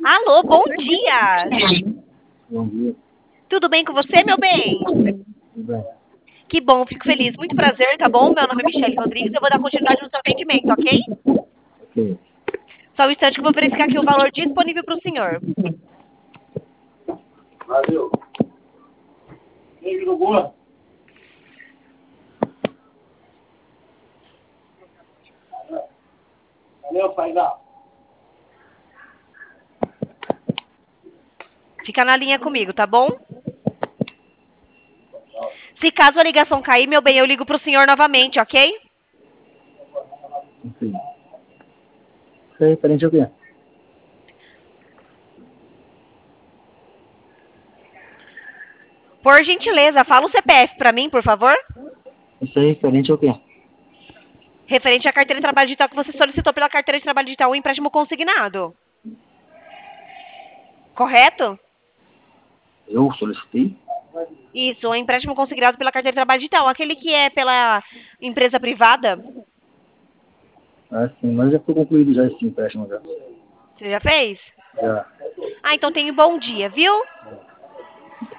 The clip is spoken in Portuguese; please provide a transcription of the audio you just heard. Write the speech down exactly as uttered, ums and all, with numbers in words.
Alô, bom dia! Bom dia. Tudo bem com você, meu bem? Tudo bem. Que bom, fico feliz. Muito prazer, tá bom? Meu nome é Michele Rodrigues, eu vou dar continuidade no seu atendimento, ok? Ok. Só um instante que eu vou verificar aqui o valor disponível para o senhor. Valeu. Beijo no boa. Valeu, paizão. Fica na linha comigo, tá bom? Se caso a ligação cair, meu bem, eu ligo pro senhor novamente, ok? Enfim. Isso aí, referente ao quê? Por gentileza, fala o C P F pra mim, por favor. Isso aí, referente ao quê? Referente à carteira de trabalho digital que você solicitou pela carteira de trabalho digital, um empréstimo consignado. Correto? Eu solicitei? Isso, um empréstimo consignado pela carteira de trabalho digital. Aquele que é pela empresa privada. Ah, sim, mas já foi concluído já esse empréstimo já. Você já fez? Já. Ah, então tenha um bom dia, viu?